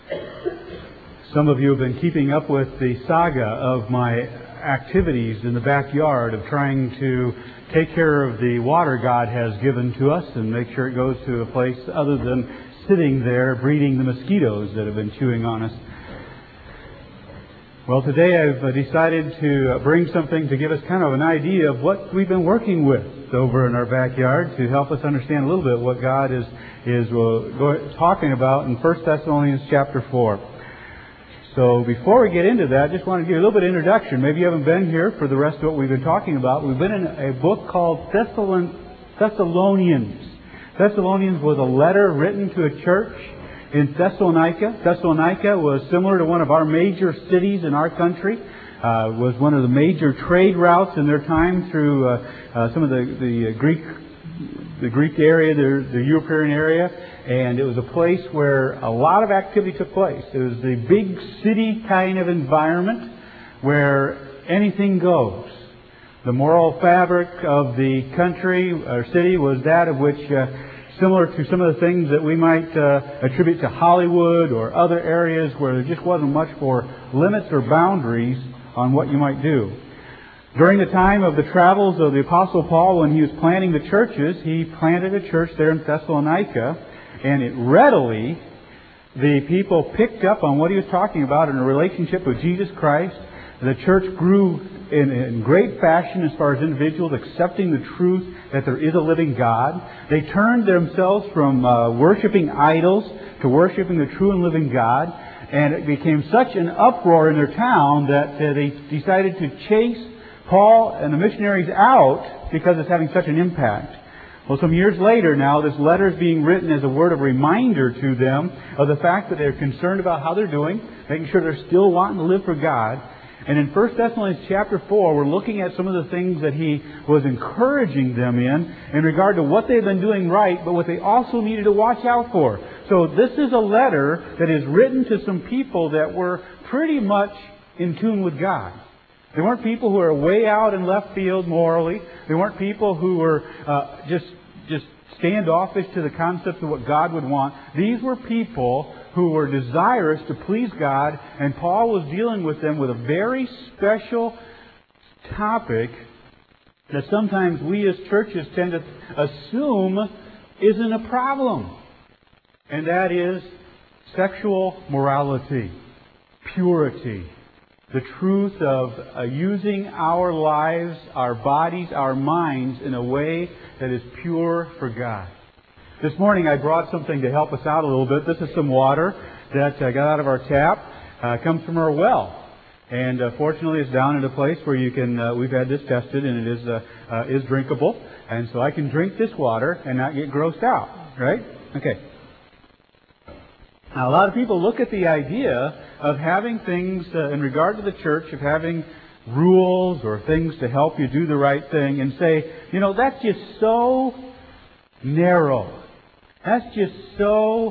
Some of you have been keeping up with the saga of my activities in the backyard of trying to take care of the water God has given to us and make sure it goes to a place other than sitting there breeding the mosquitoes that have been chewing on us. Well, today I've decided to bring something to give us kind of an idea of what we've been working with over in our backyard to help us understand a little bit what God is talking about in 1 Thessalonians chapter 4. So before we get into that, I just want to give you a little bit of introduction. Maybe you haven't been here for the rest of what we've been talking about. We've been in a book called Thessalonians. Thessalonians was a letter written to a church in Thessalonica. Thessalonica was similar to one of our major cities in our country. Was one of the major trade routes in their time through some of the Greek area, the European area. And it was a place where a lot of activity took place. It was the big city kind of environment where anything goes. The moral fabric of the country or city was that of which, similar to some of the things that we might attribute to Hollywood or other areas where there just wasn't much for limits or boundaries on what you might do. During the time of the travels of the Apostle Paul, when he was planting the churches, he planted a church there in Thessalonica. And it readily, the people picked up on what he was talking about in a relationship with Jesus Christ. The church grew in great fashion as far as individuals accepting the truth that there is a living God. They turned themselves from worshiping idols to worshiping the true and living God. And it became such an uproar in their town that they decided to chase Paul and the missionaries out because it's having such an impact. Well, some years later now, this letter is being written as a word of reminder to them of the fact that they're concerned about how they're doing, making sure they're still wanting to live for God. And in 1 Thessalonians chapter 4, we're looking at some of the things that he was encouraging them in regard to what they've been doing right, but what they also needed to watch out for. So this is a letter that is written to some people that were pretty much in tune with God. They weren't people who were way out in left field morally. They weren't people who were just standoffish to the concepts of what God would want. These were people who were desirous to please God, and Paul was dealing with them with a very special topic that sometimes we as churches tend to assume isn't a problem. And that is sexual morality, purity. The truth of using our lives, our bodies, our minds in a way that is pure for God. This morning I brought something to help us out a little bit. This is some water that I got out of our tap. It comes from our well. And fortunately it's down in a place where you can, we've had this tested and it is drinkable. And so I can drink this water and not get grossed out. Right? Okay. Now, a lot of people look at the idea of having things in regard to the church, of having rules or things to help you do the right thing and say, you know, that's just so narrow. That's just so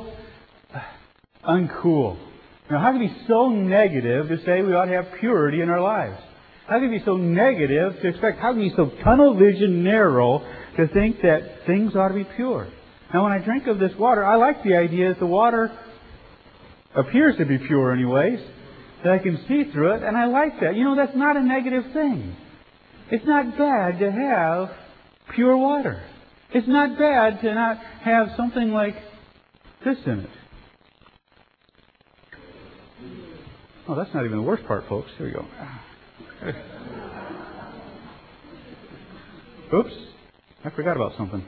uncool. Now, how can it be so negative to say we ought to have purity in our lives? How can it be so negative to expect, how can it be so tunnel vision narrow to think that things ought to be pure? Now, when I drink of this water, I like the idea that the water appears to be pure anyways, that I can see through it, and I like that. You know, that's not a negative thing. It's not bad to have pure water. It's not bad to not have something like this in it. Oh, that's not even the worst part, folks. Here we go. Oops. I forgot about something.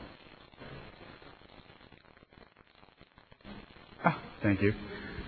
Thank you.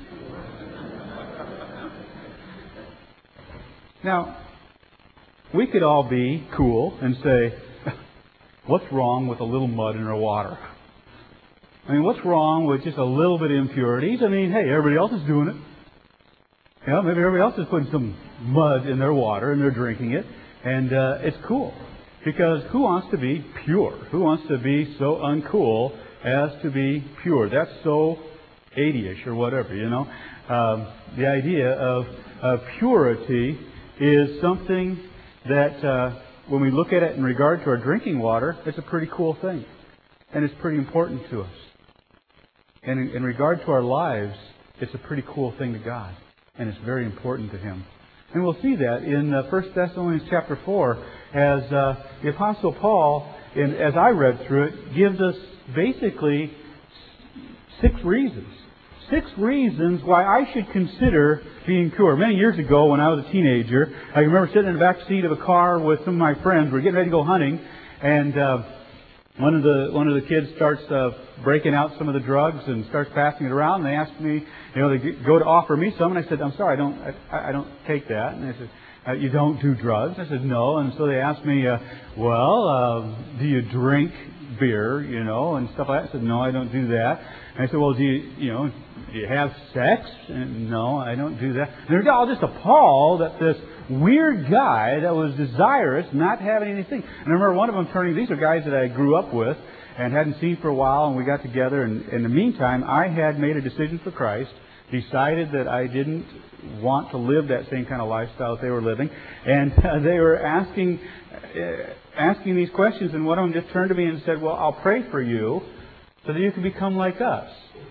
Now, we could all be cool and say, what's wrong with a little mud in our water? I mean, what's wrong with just a little bit of impurities? I mean, hey, everybody else is doing it. You know, maybe everybody else is putting some mud in their water and they're drinking it. And it's cool. Because who wants to be pure? Who wants to be so uncool as to be pure? That's so 80-ish or whatever, you know. The idea of purity is something that when we look at it in regard to our drinking water, it's a pretty cool thing. And it's pretty important to us. And in regard to our lives, it's a pretty cool thing to God. And it's very important to Him. And we'll see that in 1 Thessalonians chapter 4 as the Apostle Paul, as I read through it, gives us basically 6 reasons. 6 reasons why I should consider being pure. Many years ago when I was a teenager, I remember sitting in the back seat of a car with some of my friends. We're getting ready to go hunting, and one of the kids starts breaking out some of the drugs and starts passing it around. And they asked me, they go to offer me some, and I said, "I'm sorry, I don't take that." And they said, "You don't do drugs?" I said, "No." And so they asked me, "Do you drink beer, and stuff like that?" I said, "No, I don't do that." And I said, "Well, do you have sex?" And, "No, I don't do that." And they're all just appalled at this weird guy that was desirous, not having anything. And I remember one of them turning, these are guys that I grew up with and hadn't seen for a while, and we got together. And in the meantime, I had made a decision for Christ, decided that I didn't want to live that same kind of lifestyle that they were living. And they were asking these questions, and one of them just turned to me and said, "Well, I'll pray for you so that you can become like us."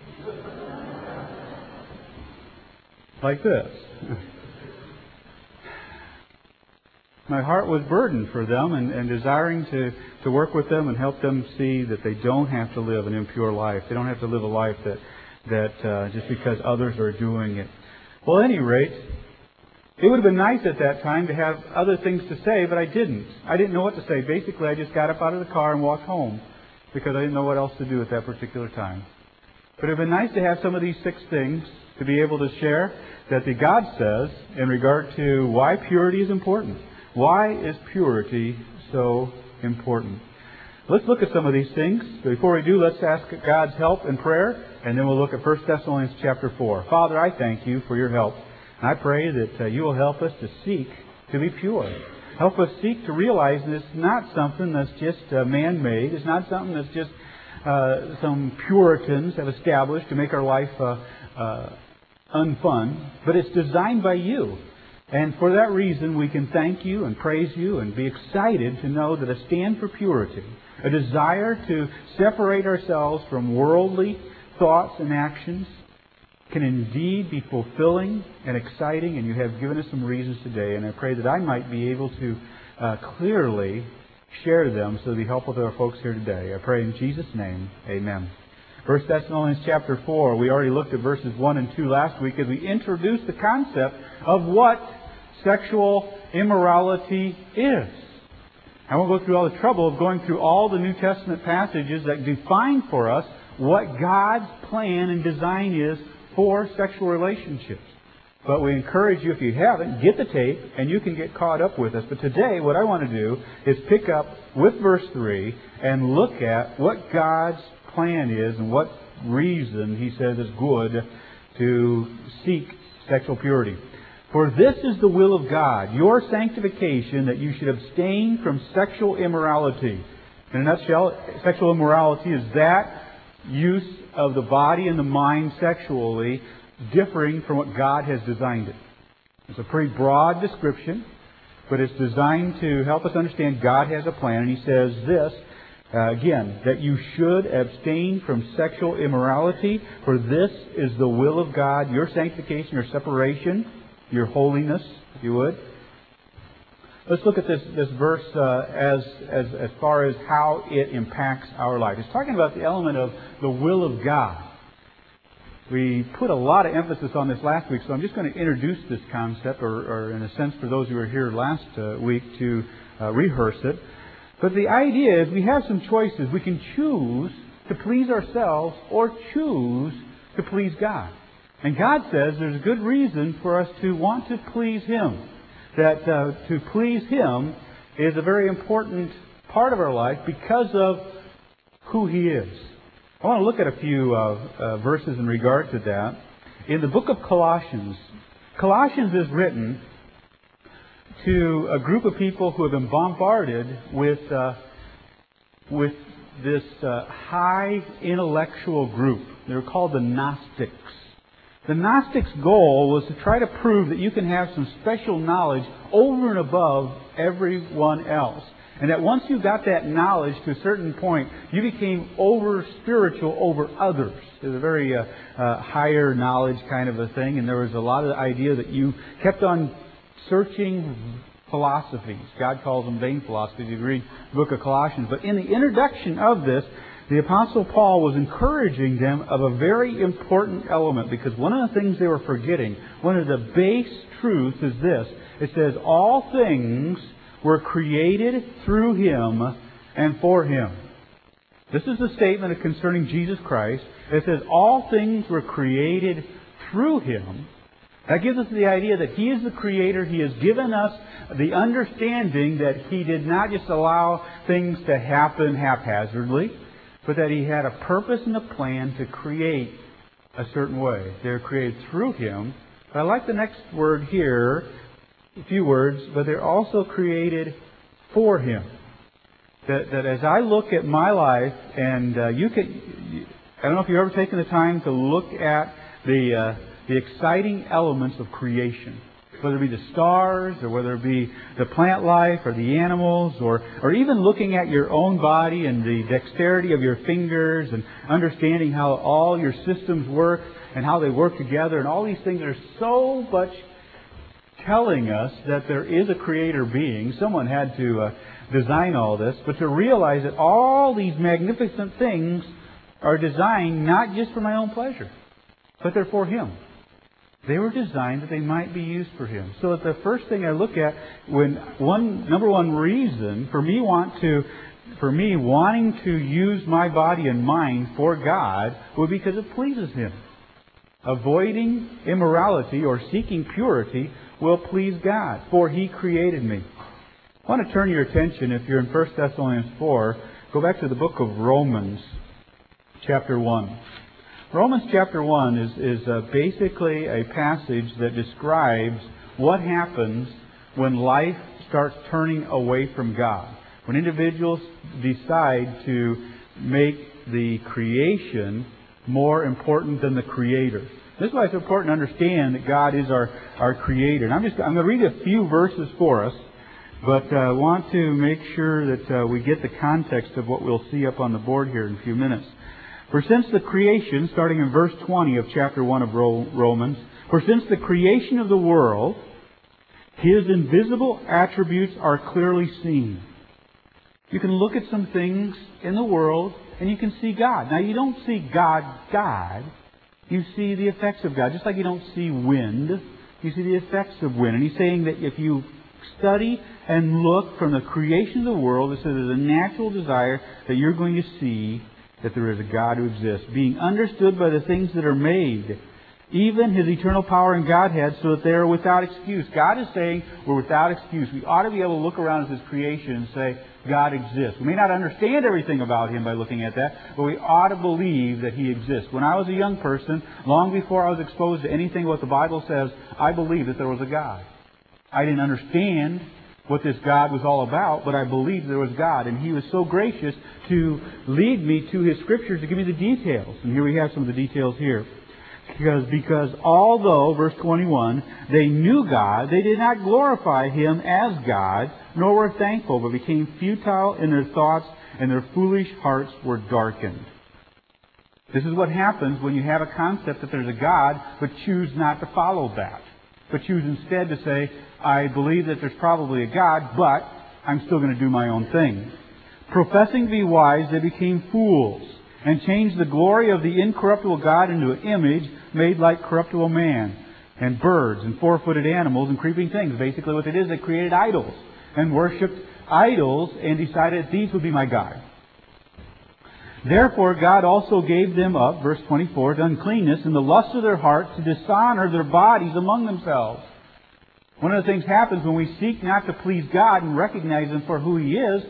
Like this. My heart was burdened for them and desiring to work with them and help them see that they don't have to live an impure life. They don't have to live a life that just because others are doing it. Well, at any rate, it would have been nice at that time to have other things to say, but I didn't. I didn't know what to say. Basically, I just got up out of the car and walked home because I didn't know what else to do at that particular time. But it would have been nice to have some of these 6 things to be able to share that the God says in regard to why purity is important. Why is purity so important? Let's look at some of these things. Before we do, let's ask God's help in prayer, and then we'll look at 1 Thessalonians chapter 4. Father, I thank you for your help. And I pray that you will help us to seek to be pure. Help us seek to realize that it's not something that's just man-made. It's not something that's just some Puritans have established to make our life unfun, but it's designed by you. And for that reason, we can thank you and praise you and be excited to know that a stand for purity, a desire to separate ourselves from worldly thoughts and actions, can indeed be fulfilling and exciting, and you have given us some reasons today. And I pray that I might be able to clearly share them so that we help with our folks here today. I pray in Jesus' name, amen. 1 Thessalonians chapter 4, we already looked at verses 1 and 2 last week as we introduced the concept of what sexual immorality is. I won't go through all the trouble of going through all the New Testament passages that define for us what God's plan and design is for sexual relationships. But we encourage you, if you haven't, get the tape and you can get caught up with us. But today, what I want to do is pick up with verse 3 and look at what God's plan is and what reason He says is good to seek sexual purity. For this is the will of God, your sanctification, that you should abstain from sexual immorality. In a nutshell, sexual immorality is that use of the body and the mind sexually differing from what God has designed it. It's a pretty broad description, but it's designed to help us understand God has a plan. And He says this, again, that you should abstain from sexual immorality, for this is the will of God, your sanctification, your separation, your holiness, if you would. Let's look at this verse as far as how it impacts our life. It's talking about the element of the will of God. We put a lot of emphasis on this last week, so I'm just going to introduce this concept, or in a sense for those who were here last week to rehearse it. But the idea is we have some choices. We can choose to please ourselves or choose to please God. And God says there's a good reason for us to want to please Him. That to please Him is a very important part of our life because of who He is. I want to look at a few verses in regard to that. In the book of Colossians, Colossians is written to a group of people who have been bombarded with this high intellectual group. They're called the Gnostics. The Gnostics' goal was to try to prove that you can have some special knowledge over and above everyone else. And that once you got that knowledge to a certain point, you became over-spiritual over others. It was a very higher knowledge kind of a thing, and there was a lot of the idea that you kept on searching philosophies. God calls them vain philosophies. You read the book of Colossians. But in the introduction of this, the Apostle Paul was encouraging them of a very important element, because one of the things they were forgetting, one of the base truths is this. It says, all things were created through Him and for Him. This is a statement concerning Jesus Christ. It says, all things were created through Him. That gives us the idea that He is the Creator. He has given us the understanding that He did not just allow things to happen haphazardly, but that He had a purpose and a plan to create a certain way. They're created through Him. But I like the next word here, a few words, but they're also created for Him. That as I look at my life, and I don't know if you've ever taken the time to look at the exciting elements of creation, whether it be the stars, or whether it be the plant life, or the animals, or even looking at your own body and the dexterity of your fingers, and understanding how all your systems work and how they work together, and all these things are so much telling us that there is a Creator being. Someone had to design all this, but to realize that all these magnificent things are designed not just for my own pleasure, but they're for Him. They were designed that they might be used for Him. So that the first thing I look at, number one reason for me wanting to use my body and mind for God would be because it pleases Him. Avoiding immorality or seeking purity will please God, for He created me. I want to turn your attention, if you're in 1 Thessalonians 4, go back to the book of Romans, chapter 1. Romans chapter 1 is basically a passage that describes what happens when life starts turning away from God. When individuals decide to make the creation more important than the Creator. This is why it's important to understand that God is our Creator. And I'm going to read a few verses for us, but I want to make sure that we get the context of what we'll see up on the board here in a few minutes. For since the creation, starting in verse 20 of chapter 1 of Romans, for since the creation of the world, His invisible attributes are clearly seen. You can look at some things in the world and you can see God. Now, you don't see God. You see the effects of God. Just like you don't see wind, you see the effects of wind. And He's saying that if you study and look from the creation of the world, it says there's a natural desire that you're going to see that there is a God who exists, being understood by the things that are made, even His eternal power and Godhead, so that they are without excuse. God is saying we're without excuse. We ought to be able to look around at His creation and say, God exists. We may not understand everything about Him by looking at that, but we ought to believe that He exists. When I was a young person, long before I was exposed to anything what the Bible says, I believed that there was a God. I didn't understand what this God was all about, but I believed there was God. And He was so gracious to lead me to His Scriptures to give me the details. And here we have some of the details here. Because although, verse 21, they knew God, they did not glorify Him as God, nor were thankful, but became futile in their thoughts, and their foolish hearts were darkened. This is what happens when you have a concept that there's a God, but choose not to follow that. But choose instead to say, I believe that there's probably a God, but I'm still going to do my own thing. Professing to be wise, they became fools, and changed the glory of the incorruptible God into an image made like corruptible man, and birds, and four-footed animals, and creeping things. Basically what it is, they created idols, and worshipped idols, and decided these would be my God. Therefore God also gave them up, verse 24, to uncleanness and the lust of their hearts, to dishonor their bodies among themselves. One of the things happens when we seek not to please God and recognize Him for who He is,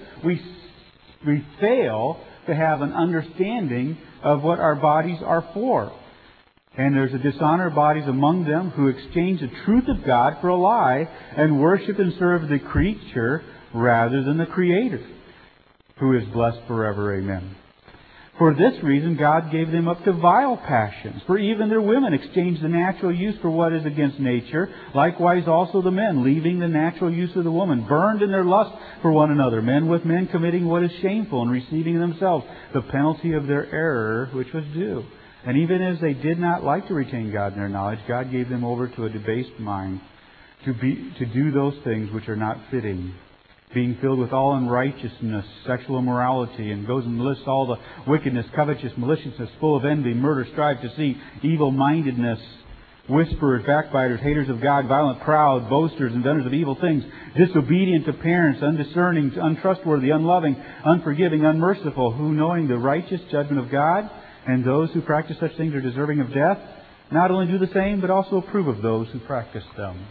we fail to have an understanding of what our bodies are for. And there's a dishonor of bodies among them who exchange the truth of God for a lie and worship and serve the creature rather than the Creator, who is blessed forever. Amen. For this reason, God gave them up to vile passions. For even their women exchanged the natural use for what is against nature. Likewise also the men, leaving the natural use of the woman, burned in their lust for one another. Men with men committing what is shameful, and receiving themselves the penalty of their error, which was due. And even as they did not like to retain God in their knowledge, God gave them over to a debased mind to do those things which are not fitting, being filled with all unrighteousness, sexual immorality, and goes and lists all the wickedness, covetousness, maliciousness, full of envy, murder, strife, deceit, evil-mindedness, whisperers, backbiters, haters of God, violent, proud, boasters, inventors of evil things, disobedient to parents, undiscerning, untrustworthy, unloving, unforgiving, unmerciful, who, knowing the righteous judgment of God, and those who practice such things are deserving of death, not only do the same, but also approve of those who practice them.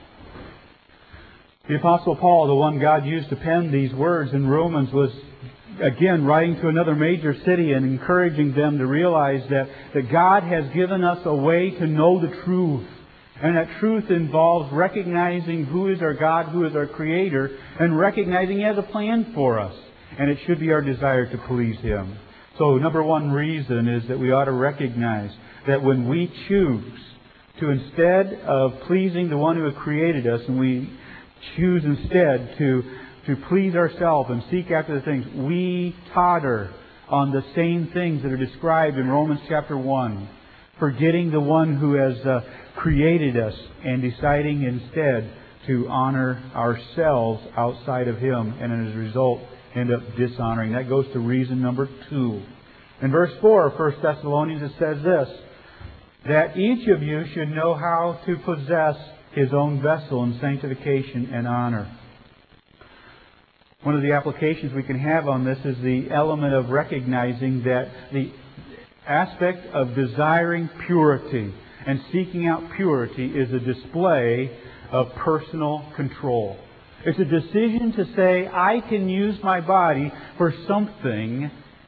The Apostle Paul, the one God used to pen these words in Romans, was again writing to another major city and encouraging them to realize that God has given us a way to know the truth. And that truth involves recognizing who is our God, who is our Creator, and recognizing He has a plan for us. And it should be our desire to please Him. So, number one reason is that we ought to recognize that when we choose to, instead of pleasing the one who has created us, and we choose instead to please ourselves and seek after the things, we totter on the same things that are described in Romans chapter 1, forgetting the one who has created us and deciding instead to honor ourselves outside of Him, and as a result end up dishonoring. That goes to reason number 2. In verse 4 of 1 Thessalonians it says this, that each of you should know how to possess his own vessel in sanctification and honor. One of the applications we can have on this is the element of recognizing that the aspect of desiring purity and seeking out purity is a display of personal control. It's a decision to say, I can use my body for something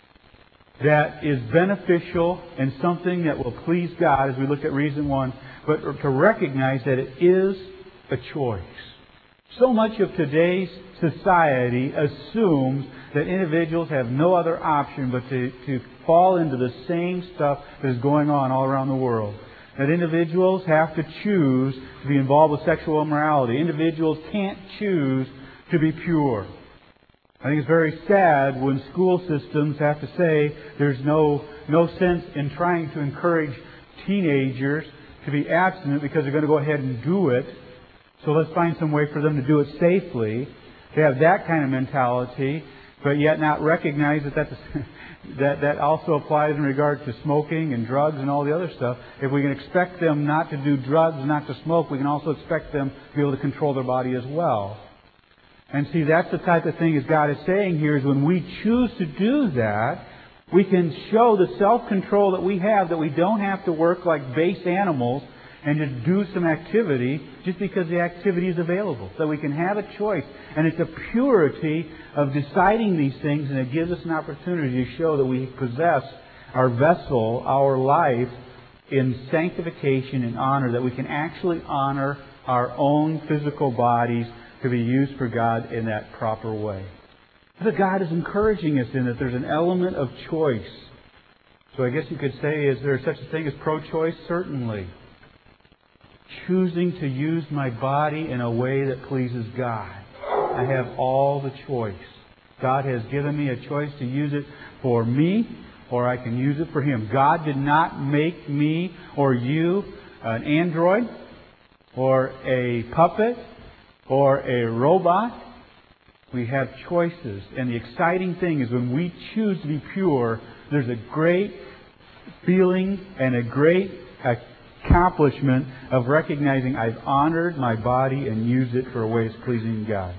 that is beneficial and something that will please God, as we look at reason 1, but to recognize that it is a choice. So much of today's society assumes that individuals have no other option but to fall into the same stuff that is going on all around the world. That individuals have to choose to be involved with sexual immorality. Individuals can't choose to be pure. I think it's very sad when school systems have to say there's no sense in trying to encourage teenagers to be abstinent because they're going to go ahead and do it. So let's find some way for them to do it safely. They have that kind of mentality, but yet not recognize that also applies in regard to smoking and drugs and all the other stuff. If we can expect them not to do drugs, not to smoke, we can also expect them to be able to control their body as well. And see, that's the type of thing as God is saying here, is when we choose to do that, we can show the self-control that we have, that we don't have to work like base animals and just do some activity just because the activity is available. So we can have a choice. And it's a purity of deciding these things, and it gives us an opportunity to show that we possess our vessel, our life, in sanctification and honor, that we can actually honor our own physical bodies to be used for God in that proper way. But God is encouraging us in that there's an element of choice. So I guess you could say, is there such a thing as pro-choice? Certainly. Choosing to use my body in a way that pleases God. I have all the choice. God has given me a choice to use it for me, or I can use it for Him. God did not make me or you an android or a puppet or a robot. We have choices. And the exciting thing is when we choose to be pure, there's a great feeling and a great accomplishment of recognizing I've honored my body and used it for ways pleasing God.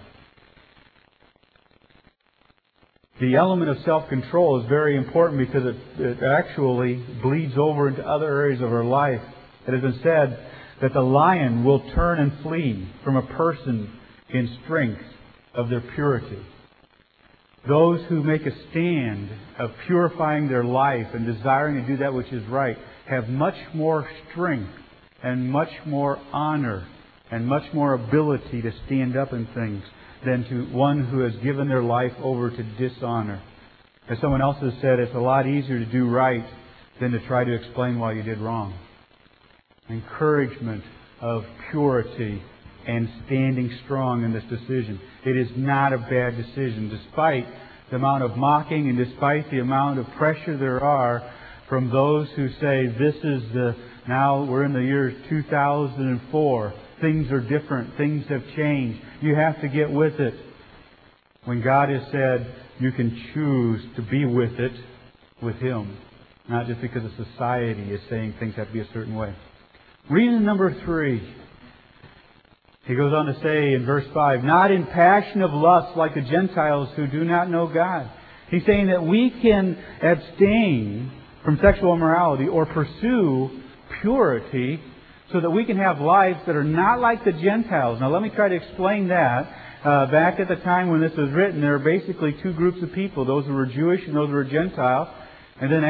The element of self-control is very important because it actually bleeds over into other areas of our life. It has been said that the lion will turn and flee from a person in strength of their purity. Those who make a stand of purifying their life and desiring to do that which is right have much more strength and much more honor and much more ability to stand up in things than to one who has given their life over to dishonor. As someone else has said, it's a lot easier to do right than to try to explain why you did wrong. Encouragement of purity and standing strong in this decision. It is not a bad decision, despite the amount of mocking and despite the amount of pressure there are from those who say, now we're in the year 2004. Things are different. Things have changed. You have to get with it. When God has said, you can choose to be with it, with Him. Not just because the society is saying things have to be a certain way. Reason number 3. He goes on to say in verse 5, not in passion of lust like the Gentiles who do not know God. He's saying that we can abstain from sexual immorality or pursue purity so that we can have lives that are not like the Gentiles. Now let me try to explain that. Back at the time when this was written, there were basically two groups of people, those who were Jewish and those who were Gentile. And then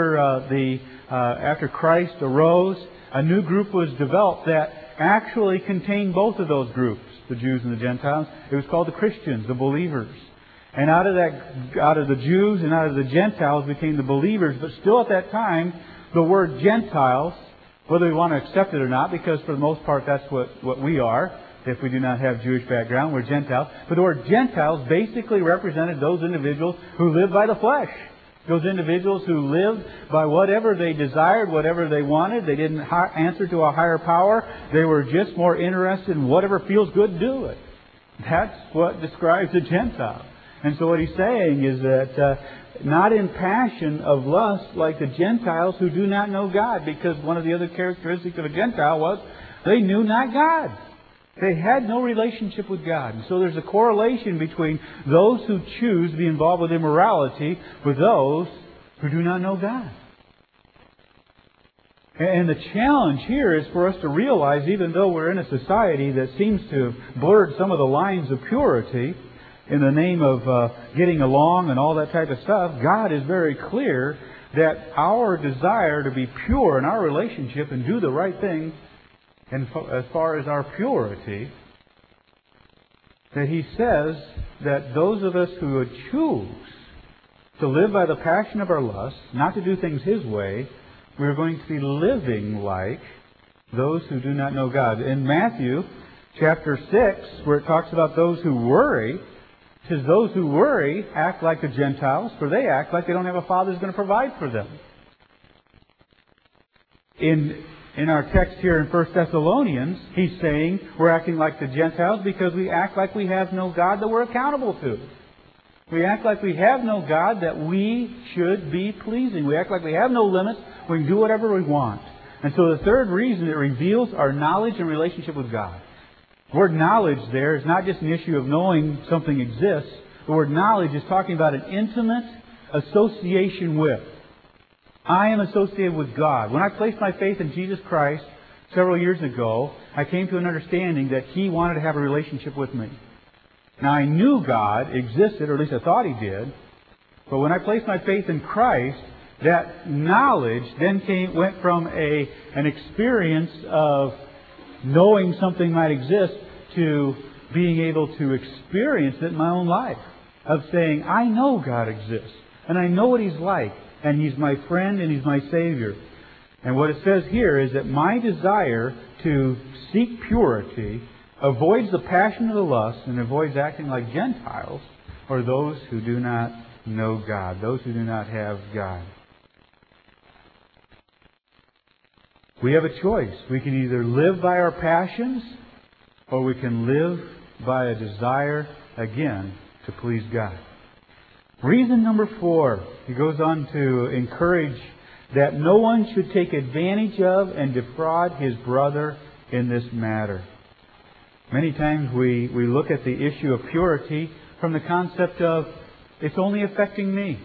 after Christ arose, a new group was developed that actually contained both of those groups, the Jews and the Gentiles. It was called the Christians, the believers. And out of the Jews and out of the Gentiles became the believers. But still at that time, the word Gentiles, whether we want to accept it or not, because for the most part that's what we are. If we do not have Jewish background, we're Gentiles. But the word Gentiles basically represented those individuals who lived by the flesh. Those individuals who lived by whatever they desired, whatever they wanted. They didn't answer to a higher power. They were just more interested in whatever feels good, do it. That's what describes a Gentile. And so what he's saying is that not in passion of lust like the Gentiles who do not know God. Because one of the other characteristics of a Gentile was they knew not God. They had no relationship with God. And so there's a correlation between those who choose to be involved with immorality with those who do not know God. And the challenge here is for us to realize, even though we're in a society that seems to have blurred some of the lines of purity in the name of getting along and all that type of stuff, God is very clear that our desire to be pure in our relationship and do the right thing, and as far as our purity, that He says that those of us who would choose to live by the passion of our lust, not to do things His way, we're going to be living like those who do not know God. In Matthew chapter 6, where it talks about those who worry, it says those who worry act like the Gentiles, for they act like they don't have a Father who's going to provide for them. In our text here in 1 Thessalonians, he's saying we're acting like the Gentiles because we act like we have no God that we're accountable to. We act like we have no God that we should be pleasing. We act like we have no limits. We can do whatever we want. And so the third reason, it reveals our knowledge and relationship with God. The word knowledge there is not just an issue of knowing something exists. The word knowledge is talking about an intimate association with. I am associated with God. When I placed my faith in Jesus Christ several years ago, I came to an understanding that He wanted to have a relationship with me. Now, I knew God existed, or at least I thought He did. But when I placed my faith in Christ, that knowledge then went from an experience of knowing something might exist to being able to experience it in my own life. Of saying, I know God exists, and I know what He's like. And He's my friend and He's my Savior. And what it says here is that my desire to seek purity avoids the passion of the lust and avoids acting like Gentiles or those who do not know God, those who do not have God. We have a choice. We can either live by our passions or we can live by a desire, again, to please God. Reason number 4, he goes on to encourage that no one should take advantage of and defraud his brother in this matter. Many times we look at the issue of purity from the concept of, it's only affecting me.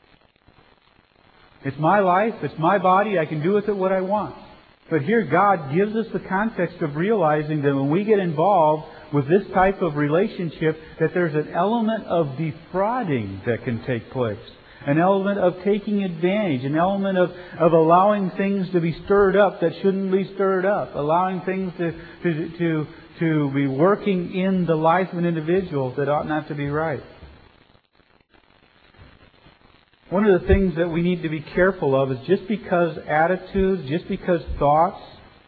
It's my life, it's my body, I can do with it what I want. But here God gives us the context of realizing that when we get involved with this type of relationship, that there's an element of defrauding that can take place. An element of taking advantage. An element of allowing things to be stirred up that shouldn't be stirred up. Allowing things to be working in the life of an individual that ought not to be right. One of the things that we need to be careful of is just because attitudes, just because thoughts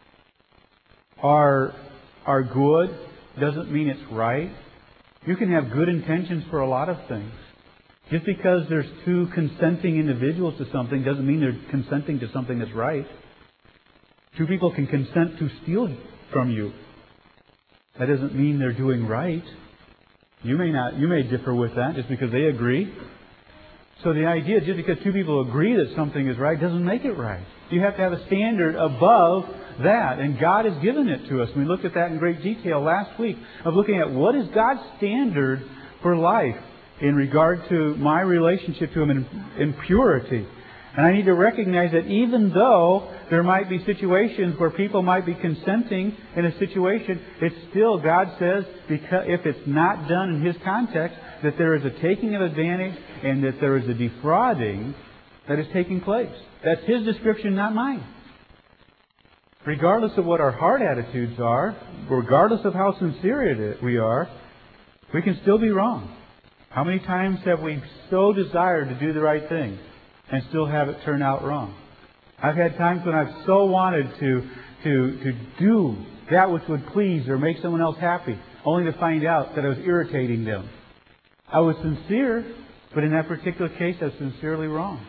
are good, doesn't mean it's right. You can have good intentions for a lot of things. Just because there's two consenting individuals to something doesn't mean they're consenting to something that's right. Two people can consent to steal from you. That doesn't mean they're doing right. You may differ with that just because they agree. So the idea, just because two people agree that something is right, doesn't make it right. You have to have a standard above that. And God has given it to us. We looked at that in great detail last week, of looking at what is God's standard for life in regard to my relationship to Him in purity. And I need to recognize that even though there might be situations where people might be consenting in a situation, it's still, God says, because if it's not done in His context, that there is a taking of advantage and that there is a defrauding that is taking place. That's His description, not mine. Regardless of what our heart attitudes are, regardless of how sincere we are, we can still be wrong. How many times have we so desired to do the right thing and still have it turn out wrong? I've had times when I've so wanted to do that which would please or make someone else happy, only to find out that I was irritating them. I was sincere, but in that particular case, I was sincerely wrong.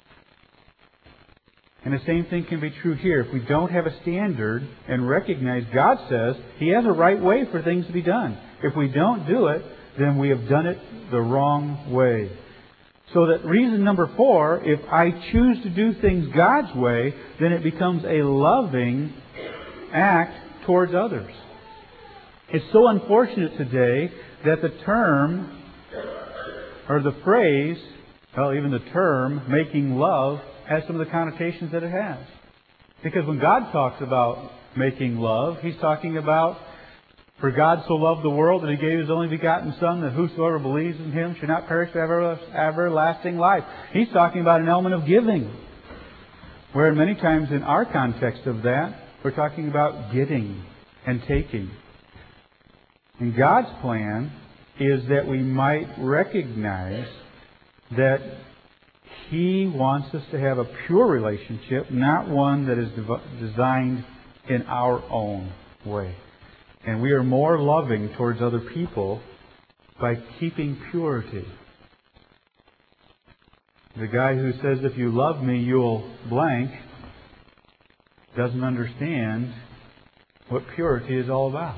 And the same thing can be true here. If we don't have a standard and recognize God says He has a right way for things to be done. If we don't do it, then we have done it the wrong way. So that reason number 4, if I choose to do things God's way, then it becomes a loving act towards others. It's so unfortunate today that the term, or the phrase, well, even the term, making love, has some of the connotations that it has. Because when God talks about making love, He's talking about, for God so loved the world that He gave His only begotten Son, that whosoever believes in Him should not perish but have everlasting life. He's talking about an element of giving. Where many times in our context of that, we're talking about getting and taking. And God's plan is that we might recognize that He wants us to have a pure relationship, not one that is designed in our own way. And we are more loving towards other people by keeping purity. The guy who says, if you love me, you'll blank, doesn't understand what purity is all about.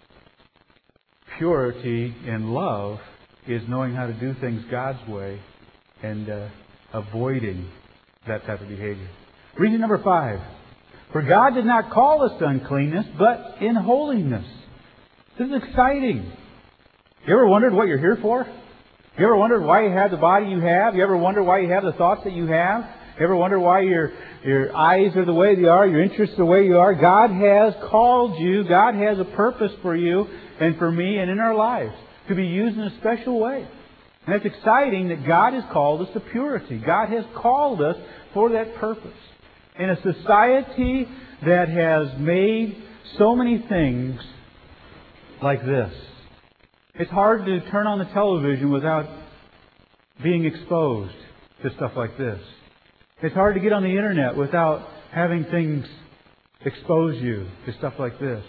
Purity in love is knowing how to do things God's way and avoiding that type of behavior. Reason number 5. For God did not call us to uncleanness, but in holiness. This is exciting. You ever wondered what you're here for? You ever wondered why you have the body you have? You ever wonder why you have the thoughts that you have? You ever wonder why your eyes are the way they are, your interests are the way you are? God has called you. God has a purpose for you and for me and in our lives to be used in a special way. And it's exciting that God has called us to purity. God has called us for that purpose. In a society that has made so many things like this, it's hard to turn on the television without being exposed to stuff like this. It's hard to get on the internet without having things expose you to stuff like this.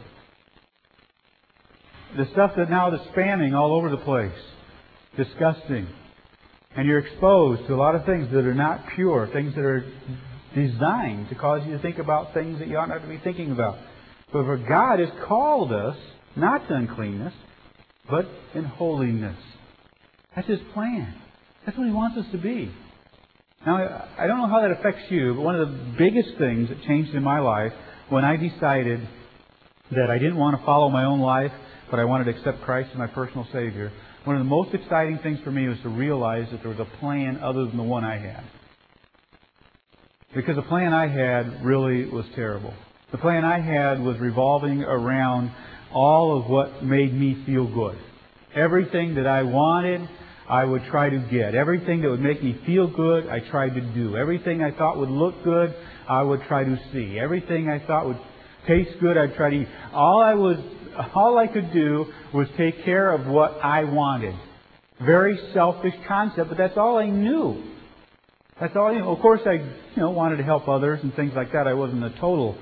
The stuff that now is spamming all over the place. Disgusting. And you're exposed to a lot of things that are not pure, things that are designed to cause you to think about things that you ought not to be thinking about. But for God has called us not to uncleanness, but in holiness. That's His plan. That's what He wants us to be. Now, I don't know how that affects you, but one of the biggest things that changed in my life when I decided that I didn't want to follow my own life, but I wanted to accept Christ as my personal Savior, one of the most exciting things for me was to realize that there was a plan other than the one I had. Because the plan I had really was terrible. The plan I had was revolving around all of what made me feel good. Everything that I wanted, I would try to get. Everything that would make me feel good, I tried to do. Everything I thought would look good, I would try to see. Everything I thought would taste good, I'd try to eat. All I could do was take care of what I wanted. Very selfish concept, but that's all I knew. That's all. Of course, I wanted to help others and things like that. I wasn't a total,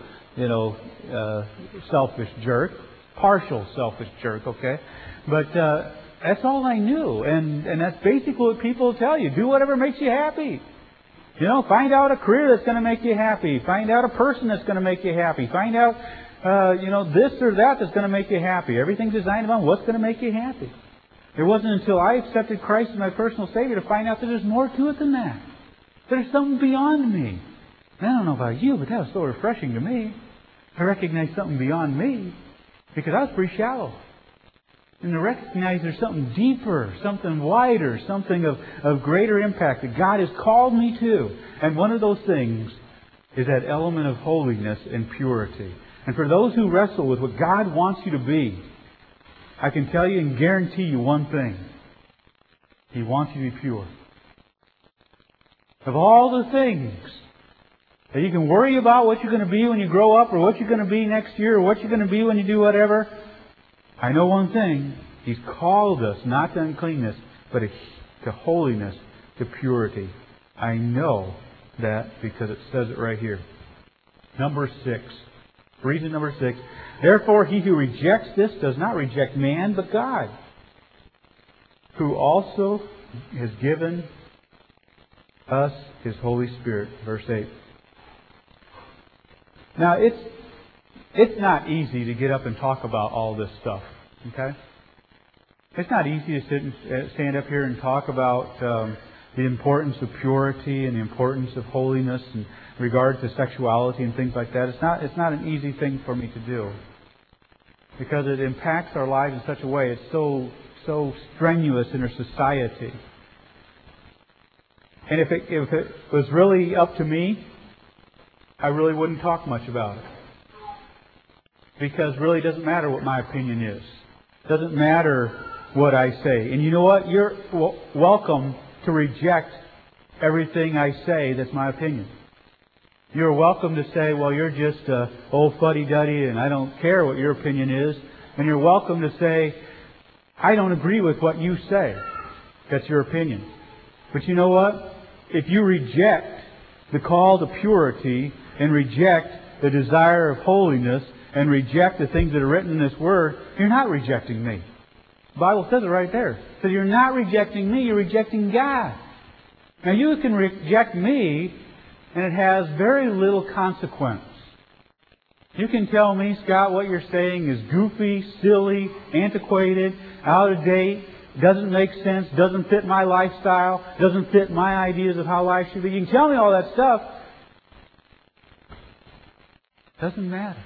selfish jerk, partial selfish jerk. Okay, but that's all I knew, and that's basically what people tell you: do whatever makes you happy. Find out a career that's going to make you happy. Find out a person that's going to make you happy. Find out, this or that that's going to make you happy. Everything's designed around what's going to make you happy. It wasn't until I accepted Christ as my personal Savior to find out that there's more to it than that. There's something beyond me. And I don't know about you, but that was so refreshing to me. I recognized something beyond me because I was pretty shallow. And to recognize there's something deeper, something wider, something of greater impact that God has called me to. And one of those things is that element of holiness and purity. And for those who wrestle with what God wants you to be, I can tell you and guarantee you one thing. He wants you to be pure. Of all the things that you can worry about what you're going to be when you grow up, or what you're going to be next year, or what you're going to be when you do whatever, I know one thing. He's called us not to uncleanness, but to holiness, to purity. I know that because it says it right here. Number 6. Reason number 6. Therefore, he who rejects this does not reject man, but God, who also has given us His Holy Spirit. Verse 8. Now, it's not easy to get up and talk about all this stuff. Okay? It's not easy to sit and stand up here and talk about the importance of purity and the importance of holiness in regard to sexuality and things like that. It's not an easy thing for me to do because it impacts our lives in such a way. It's so strenuous in our society. And if it was really up to me, I really wouldn't talk much about it. Because really it doesn't matter what my opinion is. It doesn't matter what I say. And you know what? You're welcome to reject everything I say that's my opinion. You're welcome to say, well, you're just an old fuddy-duddy and I don't care what your opinion is. And you're welcome to say, I don't agree with what you say. That's your opinion. But you know what? If you reject the call to purity and reject the desire of holiness and reject the things that are written in this Word, you're not rejecting me. The Bible says it right there. It says you're not rejecting me, you're rejecting God. Now you can reject me and it has very little consequence. You can tell me, Scott, what you're saying is goofy, silly, antiquated, out of date, doesn't make sense, doesn't fit my lifestyle, doesn't fit my ideas of how life should be. You can tell me all that stuff. Doesn't matter.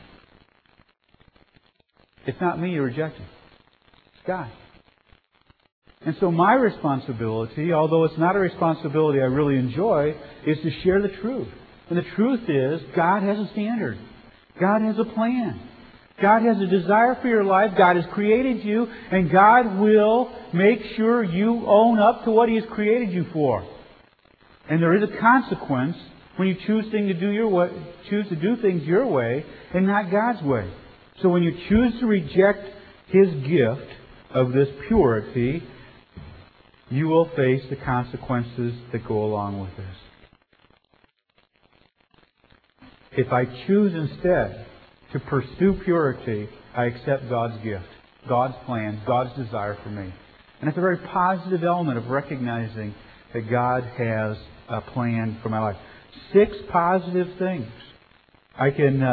It's not me you're rejecting. It's God. And so my responsibility, although it's not a responsibility I really enjoy, is to share the truth. And the truth is, God has a standard. God has a plan. God has a desire for your life. God has created you, and God will make sure you own up to what He has created you for. And there is a consequence when you choose to do things your way and not God's way. So when you choose to reject His gift of this purity, you will face the consequences that go along with this. If I choose instead to pursue purity, I accept God's gift, God's plan, God's desire for me. And it's a very positive element of recognizing that God has a plan for my life. 6 positive things. I can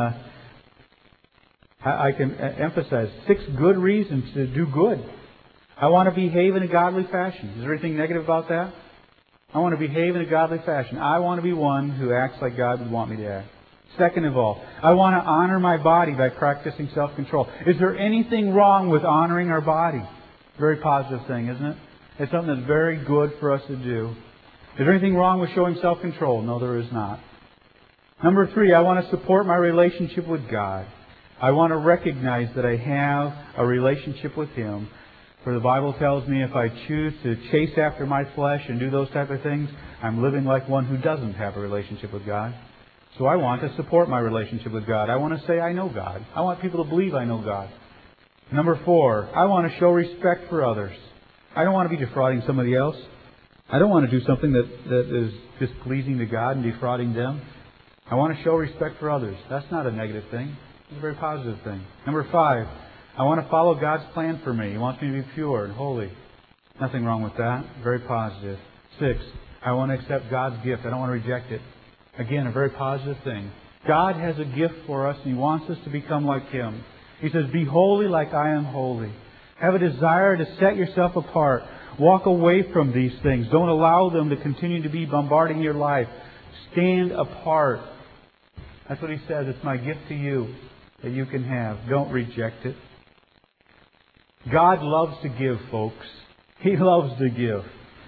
emphasize 6 good reasons to do good. I want to behave in a godly fashion. Is there anything negative about that? I want to behave in a godly fashion. I want to be one who acts like God would want me to act. Second of all, I want to honor my body by practicing self-control. Is there anything wrong with honoring our body? Very positive thing, isn't it? It's something that's very good for us to do. Is there anything wrong with showing self-control? No, there is not. Number 3, I want to support my relationship with God. I want to recognize that I have a relationship with Him. For the Bible tells me if I choose to chase after my flesh and do those type of things, I'm living like one who doesn't have a relationship with God. So I want to support my relationship with God. I want to say I know God. I want people to believe I know God. Number 4, I want to show respect for others. I don't want to be defrauding somebody else. I don't want to do something that is displeasing to God and defrauding them. I want to show respect for others. That's not a negative thing. It's a very positive thing. Number 5, I want to follow God's plan for me. He wants me to be pure and holy. Nothing wrong with that. Very positive. 6, I want to accept God's gift. I don't want to reject it. Again, a very positive thing. God has a gift for us and He wants us to become like Him. He says, be holy like I am holy. Have a desire to set yourself apart. Walk away from these things. Don't allow them to continue to be bombarding your life. Stand apart. That's what He says. It's my gift to you that you can have. Don't reject it. God loves to give, folks. He loves to give.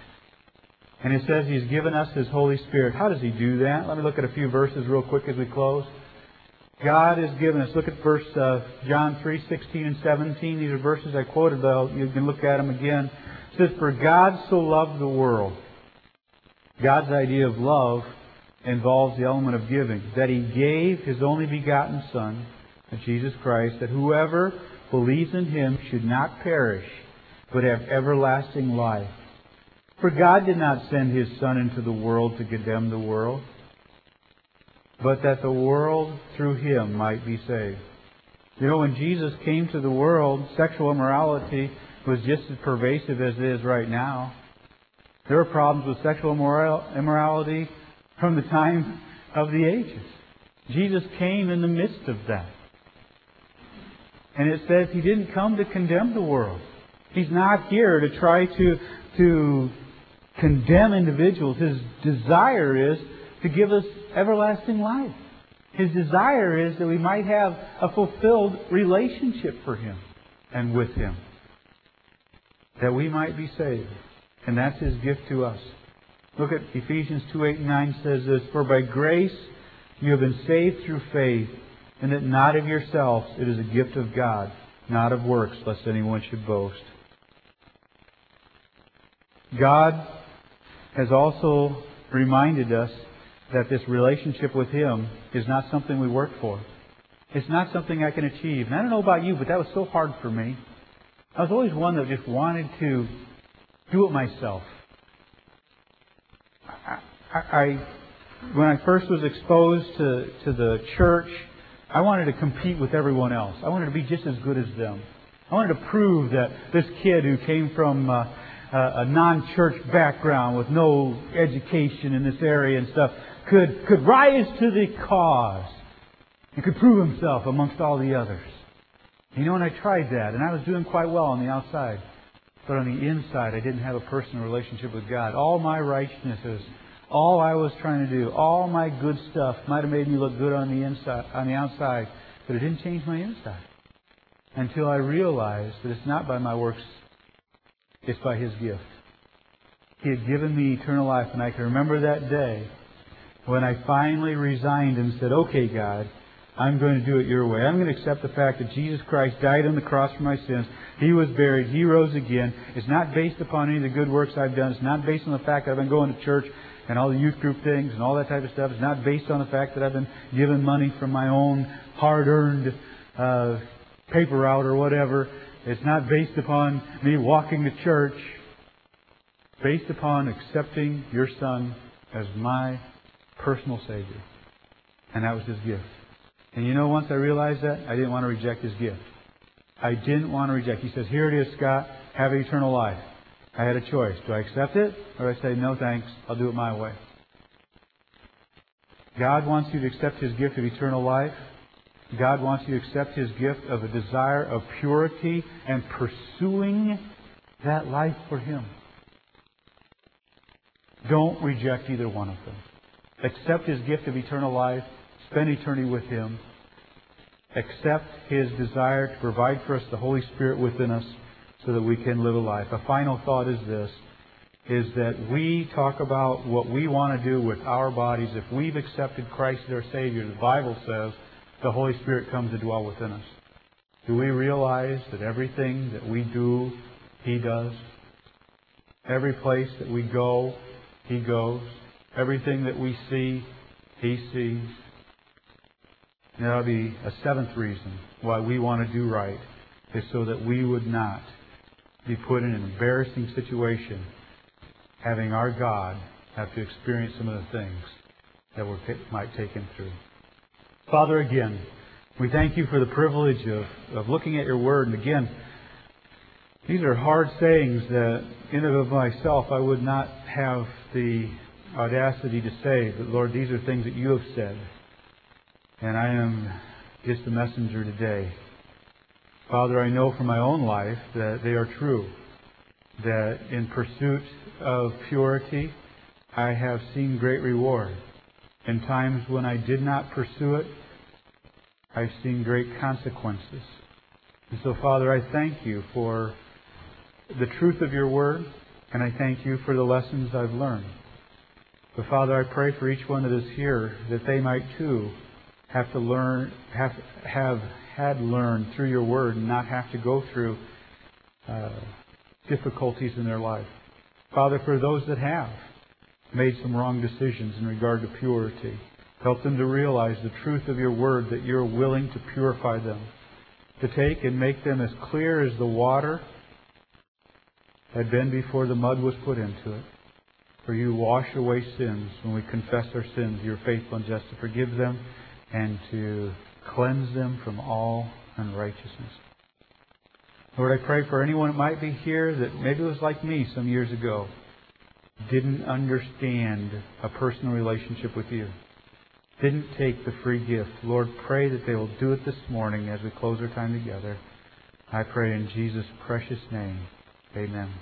And it says He's given us His Holy Spirit. How does He do that? Let me look at a few verses real quick as we close. God has given us, look at verse John 3:16 and 17. These are verses I quoted, though. You can look at them again. It says, for God so loved the world. God's idea of love involves the element of giving. That He gave His only begotten Son, Jesus Christ, that whoever believes in Him should not perish, but have everlasting life. For God did not send His Son into the world to condemn the world, but that the world through Him might be saved. You know, when Jesus came to the world, sexual immorality was just as pervasive as it is right now. There were problems with sexual immorality from the time of the ages. Jesus came in the midst of that. And it says He didn't come to condemn the world. He's not here to try to condemn individuals. His desire is to give us everlasting life. His desire is that we might have a fulfilled relationship for Him and with Him. That we might be saved. And that's His gift to us. Look at Ephesians 2:8 and 9 says this, for by grace you have been saved through faith, and that not of yourselves, it is a gift of God, not of works, lest anyone should boast. God has also reminded us that this relationship with Him is not something we work for. It's not something I can achieve. And I don't know about you, but that was so hard for me. I was always one that just wanted to do it myself. When I first was exposed to the church, I wanted to compete with everyone else. I wanted to be just as good as them. I wanted to prove that this kid who came from a non-church background with no education in this area and stuff could rise to the cause and could prove himself amongst all the others. You know, and I tried that, and I was doing quite well on the outside. But on the inside, I didn't have a personal relationship with God. All my righteousnesses, all I was trying to do, all my good stuff might have made me look good on the inside, on the outside, but it didn't change my inside. Until I realized that it's not by my works, it's by His gift. He had given me eternal life, and I can remember that day when I finally resigned and said, okay, God, I'm going to do it your way. I'm going to accept the fact that Jesus Christ died on the cross for my sins. He was buried. He rose again. It's not based upon any of the good works I've done. It's not based on the fact that I've been going to church and all the youth group things and all that type of stuff. It's not based on the fact that I've been given money from my own hard-earned paper route or whatever. It's not based upon me walking to church. It's based upon accepting your Son as my personal Savior. And that was His gift. And you know, once I realized that, I didn't want to reject His gift. I didn't want to reject. He says, here it is, Scott. Have eternal life. I had a choice. Do I accept it? Or do I say, no thanks, I'll do it my way? God wants you to accept His gift of eternal life. God wants you to accept His gift of a desire of purity and pursuing that life for Him. Don't reject either one of them. Accept His gift of eternal life. Spend eternity with Him. Accept His desire to provide for us the Holy Spirit within us so that we can live a life. A final thought is this, is that we talk about what we want to do with our bodies. If we've accepted Christ as our Savior, the Bible says the Holy Spirit comes to dwell within us. Do we realize that everything that we do, He does? Every place that we go, He goes. Everything that we see, He sees. And that'll be a seventh reason why we want to do right, is so that we would not be put in an embarrassing situation having our God have to experience some of the things that might take Him through. Father, again, we thank You for the privilege of looking at Your Word. And again, these are hard sayings that in and of myself I would not have the audacity to say. But Lord, these are things that You have said. And I am just a messenger today. Father, I know from my own life that they are true. That in pursuit of purity, I have seen great reward. In times when I did not pursue it, I've seen great consequences. And so, Father, I thank You for the truth of Your Word, and I thank You for the lessons I've learned. But Father, I pray for each one that is here that they might too have to learn, have had learned through Your Word and not have to go through difficulties in their life. Father, for those that have made some wrong decisions in regard to purity, help them to realize the truth of Your Word, that You're willing to purify them, to take and make them as clear as the water had been before the mud was put into it. For You wash away sins when we confess our sins. You're faithful and just to forgive them and to cleanse them from all unrighteousness. Lord, I pray for anyone that might be here that maybe was like me some years ago, didn't understand a personal relationship with You, didn't take the free gift. Lord, pray that they will do it this morning as we close our time together. I pray in Jesus' precious name. Amen.